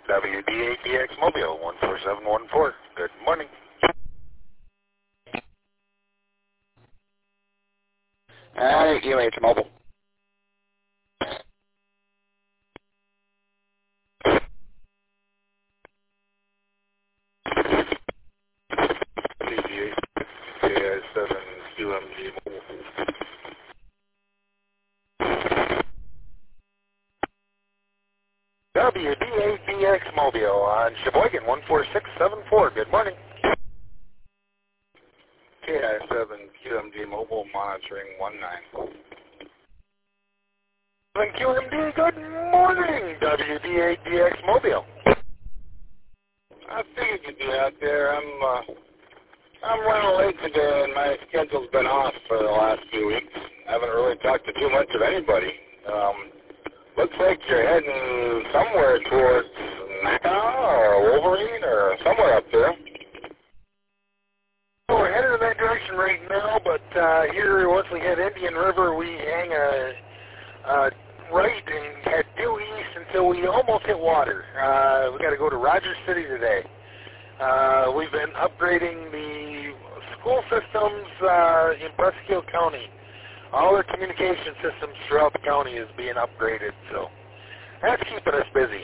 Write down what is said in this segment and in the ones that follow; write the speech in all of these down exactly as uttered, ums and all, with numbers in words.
W D A D X Mobile one four seven one four. Good morning. Alright, U H Mobile. W D A K I seven Q M G Mobile. W D A D X Mobile on Sheboygan one four six seven four. Good morning. K I seven Q M G Mobile monitoring one nine. Q M D, good morning. W D A D X Mobile. I figured you'd be out there. I'm uh, I'm running late today, and my schedule's been off for the last few weeks. I haven't really talked to too much of anybody. Um, looks like you're heading somewhere towards Mackinac or Wolverine or somewhere up there. Well, we're headed in that direction right now, but uh, here, once we hit Indian River, we hang a, a right and head due east until we almost hit water. Uh, we got to go to Rogers City today. Uh, we've been upgrading the school systems uh, in Presque County. All their communication systems throughout the county is being upgraded, so that's keeping us busy.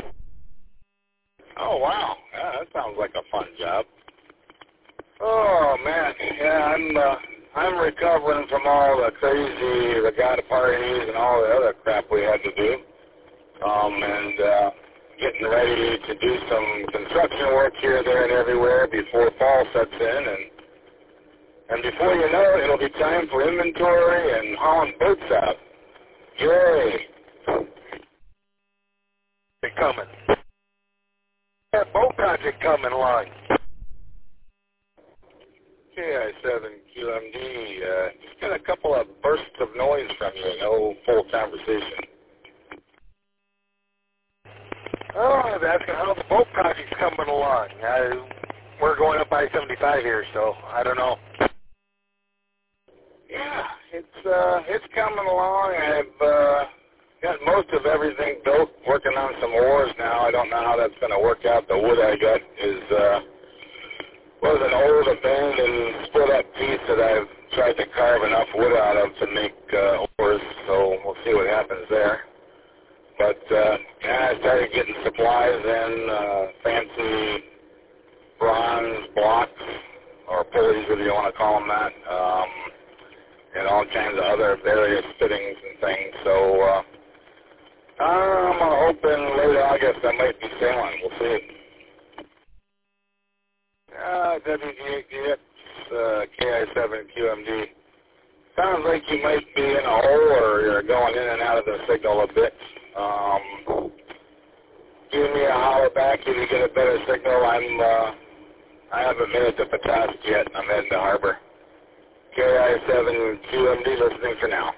Oh, wow. Yeah, that sounds like a fun job. Oh, man. Yeah, I'm uh, I'm recovering from all the crazy regatta parties and all the other crap we had to do. Um, and uh, getting ready to do some construction work here, there, and everywhere before fall sets in. And and before you know it, it'll be time for inventory and hauling boats out. Yay! They're coming. That boat project coming along. K I seven Q M D, uh, just got a couple of bursts of noise from you, no full conversation. Oh, I was asking how the boat project's coming along. Uh, we're going up I seventy-five here, so I don't know. Yeah, it's uh, it's coming along. I've uh, got most of everything built, working on some oars now. I don't know how that's going to work out. The wood I got is uh, was an old abandoned split-up piece that I've tried to carve enough wood out of to make uh, oars, so we'll see what happens there. But uh, yeah, I started getting supplies in, uh, fancy bronze blocks, or pulleys, if you want to call them that, um, and all kinds of other various fittings and things. So uh, I'm hoping late August I might be sailing. We'll see. Uh, W D A D X, uh, K I seven Q M D. Sounds like you might be in a hole or you're going in and out of the signal a bit. Um, give me a holler back if you get a better signal. I'm, uh, I haven't made it to Petoskey yet. I'm heading to Harbor. K I seven Q M D listening for now.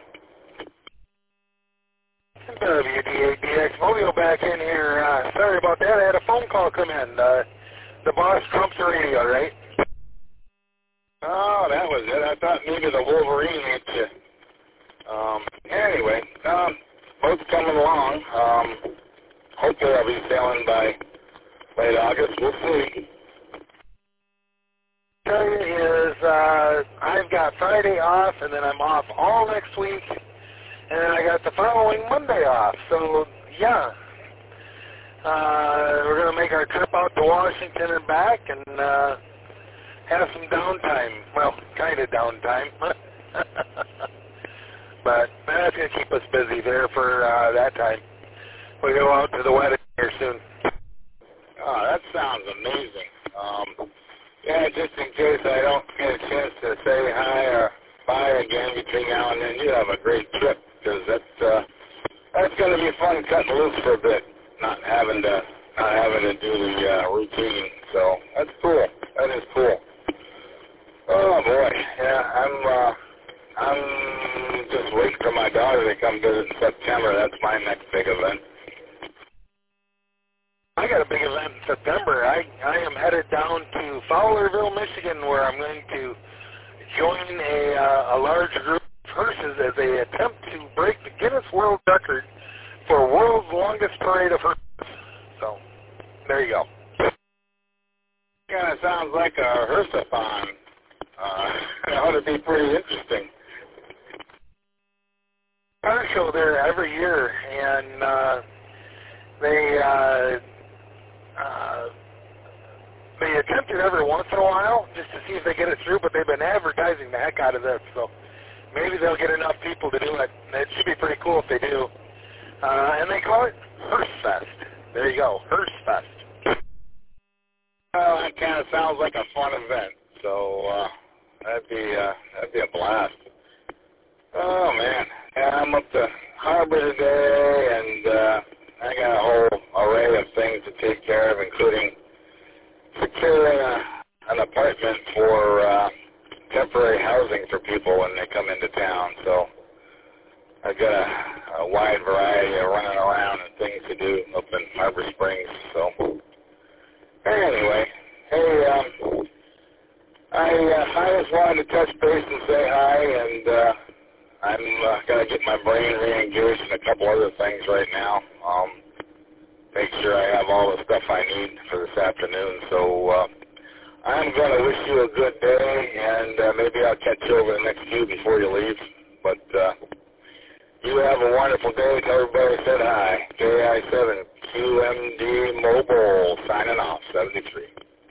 W D A D X Mobile back in here. Uh, sorry about that. I had a phone call come in. Uh, the boss trumps the radio, right? Oh, that was it. I thought maybe the Wolverine hit you. Um, anyway, um, boat's coming along. Um, hopefully I'll be sailing by late August. We'll see. Tell you is uh, I've got Friday off, and then I'm off all next week, and then I got the following Monday off. So yeah, uh, we're gonna make our trip out to Washington and back, and uh, have some downtime. Well, kind of downtime, but that's gonna keep us busy there for uh, that time. We go out to the wedding here soon. Oh, that sounds amazing. Um, yeah, just in case I don't get a chance to say hi or bye again between now and then, you have a great trip, because that's uh, that's going to be fun cutting loose for a bit, not having to not having to do the uh, routine. So that's cool. That is cool. Oh boy, yeah, I'm uh, I'm just waiting for my daughter to come visit in September. That's my next big event. I got a big event in September. I, I am headed down to Fowlerville, Michigan, where I'm going to join a, uh, a large group of hearses as they attempt to break the Guinness World Record for world's longest parade of hearses. So There you go. Kind of sounds like a Hersathon. Uh, that ought to be pretty interesting. Car show there every year, and uh, they uh, uh, they attempt it every once in a while just to see if they get it through. But they've been advertising the heck out of this, so maybe they'll get enough people to do it. It should be pretty cool if they do. Uh, and they call it Hearstfest. There you go, Hearstfest. Well, that kind of sounds like a fun event, so uh, that'd be uh, that'd be a blast. Oh man, yeah, I'm up to Harbor today, and uh, I got a whole array of things to take care of, including securing a, an apartment for uh, temporary housing for people when they come into town. So I've got a, a wide variety of running around and things to do up in Harbor Springs. So anyway, hey, um, I uh, I just wanted to touch base and say hi, and uh, I'm uh, gonna get my brain re-engaged in a couple other things right now. Um, make sure I have all the stuff I need for this afternoon. So uh, I'm gonna wish you a good day, and uh, maybe I'll catch you over the next few before you leave. But uh, you have a wonderful day. Tell everybody I said hi. J I seven Q M D Mobile signing off. seventy-three.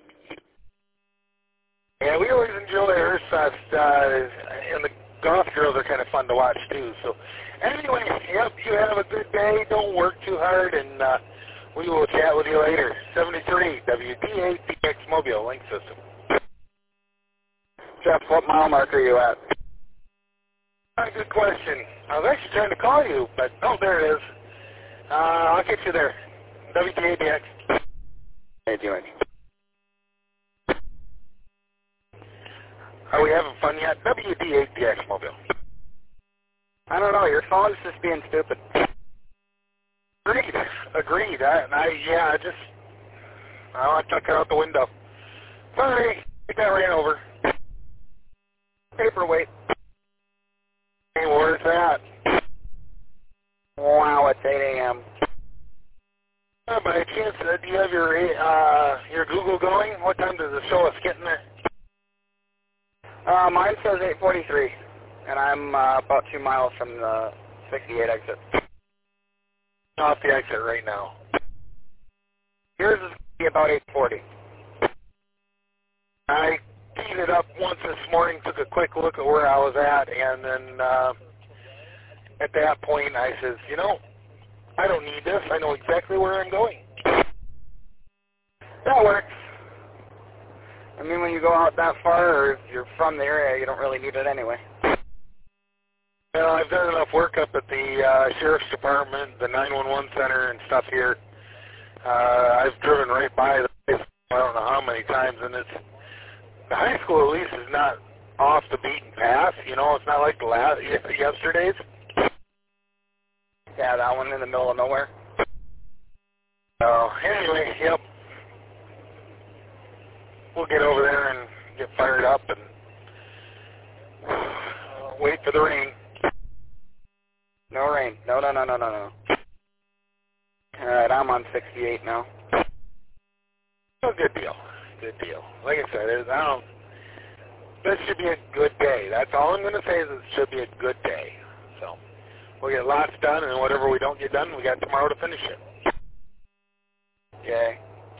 Yeah, we always enjoy Hearstfest, uh, and the golf girls are kind of fun to watch too. So anyway, yep, you have a good day. Don't work too hard, and uh, we will chat with you later. seventy-three W D eight D X Mobile Link System. Jeff, what mile mark are you at? Uh, good question. I was actually trying to call you, but oh, there it is. Uh, I'll get you there. W D eight D X. Hey, doing? Are we having fun yet? W D eight D X Mobile. I don't know. Your phone's just being stupid. Agreed. Agreed. I, I yeah, I just, oh, I took it out the window. Sorry, I got ran over. Paperweight. Hey, where's that? Wow, it's eight A M Uh, by chance, uh, do you have your uh, your Google going? What time does it show us getting there? Uh, mine says eight forty-three, and I'm uh, about two miles from the sixty-eight exit. Off the exit right now. Yours is going to be about eight forty. I keyed it up once this morning, took a quick look at where I was at, and then uh, at that point I says, you know, I don't need this. I know exactly where I'm going. That works. I mean, when you go out that far, or if you're from the area, you don't really need it anyway. Well, I've done enough work up at the uh, Sheriff's Department, the nine one one Center and stuff here. Uh, I've driven right by the place, I don't know how many times, and it's, the high school at least is not off the beaten path, you know, it's not like the last, yesterday's. Yeah, that one in the middle of nowhere. So, anyway, yep. We'll get over there and get fired up and uh, wait for the rain. No rain. No, no, no, no, no, no. All right, I'm on sixty-eight now. Oh, good deal. Good deal. Like I said, it, I don't, this should be a good day. That's all I'm going to say is it should be a good day. So, we'll get lots done, and whatever we don't get done, we got tomorrow to finish it. Yay.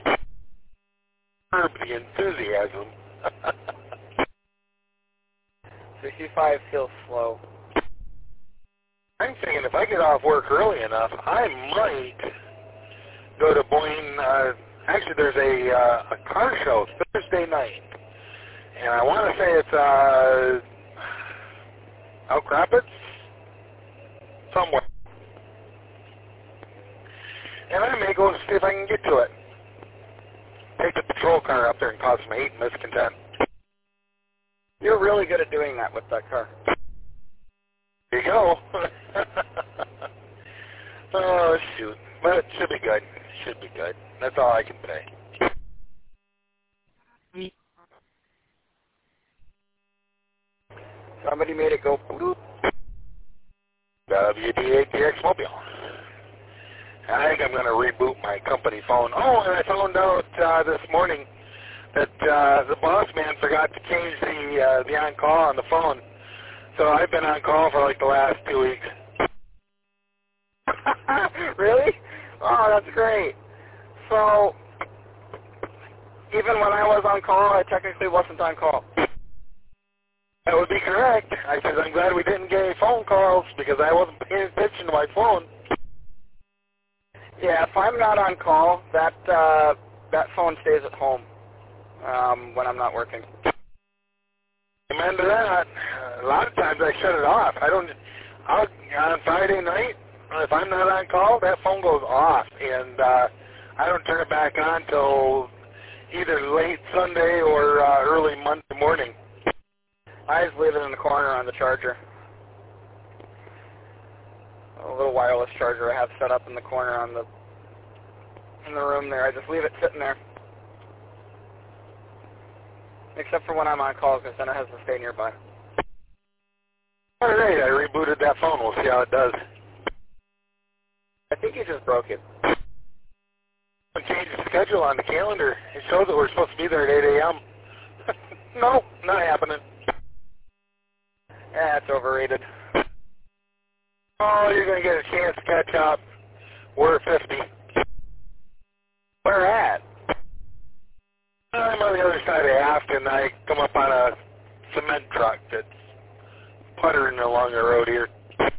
Curb the enthusiasm. sixty-five feels slow. I'm thinking if I get off work early enough, I might go to Boyne. Uh, actually, there's a, uh, a car show Thursday night, and I want to say it's uh, Elk Rapids, somewhere. And I may go and see if I can get to it. Take the patrol car up there and cause some hate and miscontent. You're really good at doing that with that car. There you go. Oh, shoot. But it should be good. Should be good. That's all I can say. Somebody made it go bloop. W D eight D X Mobile. I think I'm going to reboot my company phone. Oh, and I found out uh, this morning that uh, the boss man forgot to change the uh, the on-call on the phone. So I've been on call for like the last two weeks. Really? Oh, that's great. So, even when I was on call, I technically wasn't on call. That would be correct. I said I'm glad we didn't get any phone calls because I wasn't paying attention to my phone. Yeah, if I'm not on call, that uh, that phone stays at home um, when I'm not working. Amen to that. A lot of times I shut it off. I don't. I'll, on Friday night, if I'm not on call, that phone goes off, and uh, I don't turn it back on till either late Sunday or uh, early Monday morning. I just leave it in the corner on the charger. A little wireless charger I have set up in the corner on the in the room there. I just leave it sitting there. Except for when I'm on call, because then it has to stay nearby. All right, I rebooted that phone. We'll see how it does. I think you just broke it. I changed the schedule on the calendar. It shows that we're supposed to be there at eight A M Nope, not happening. Yeah, it's overrated. Oh, you're going to get a chance to catch up. We're at fifty. Where at? I'm on the other side of Afton. I come up on a cement truck that's puttering along the road here.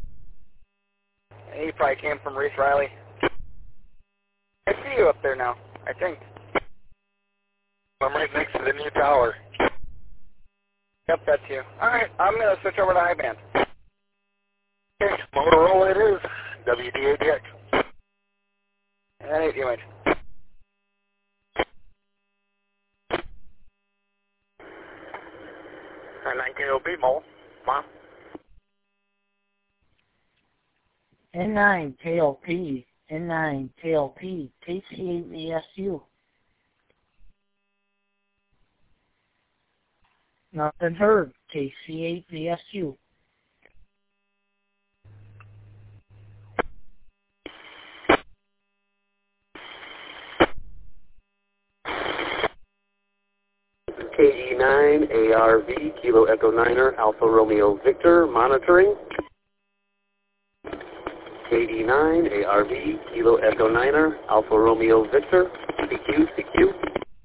He probably came from Reese Riley. I see you up there now, I think. I'm right next to the new tower. Yep, that's you. All right, I'm going to switch over to high band. Okay, Motorola it is. W D A D X. And eight U H. nine K O B, Mo. Mom. N nine K L P, N nine K L P, K C eight V S U. Nothing heard, K C eight V S U. K E nine A R V, Kilo Echo Niner, Alpha Romeo Victor, monitoring. K E nine A R V, Kilo Echo Niner, Alpha Romeo Victor, C Q, C Q.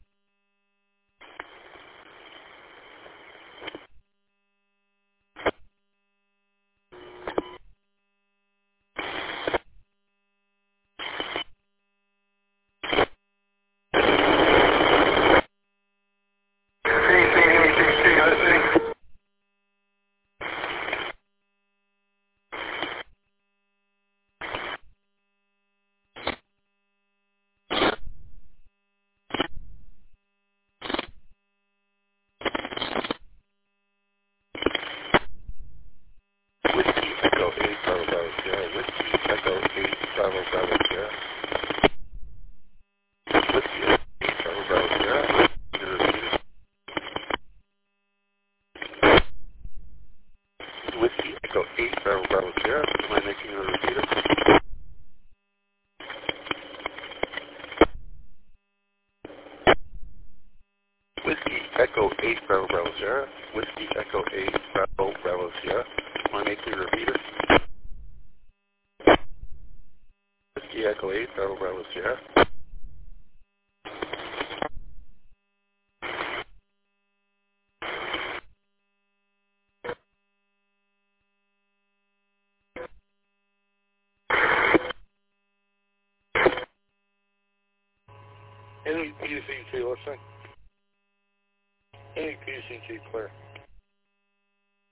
Echo eight Bravo Bravo Sierra. Whiskey Echo eight Bravo Bravo Sierra. one eight two repeater. Whiskey Echo eight Bravo Bravo Sierra. Any P C C listening? Any P C C clear.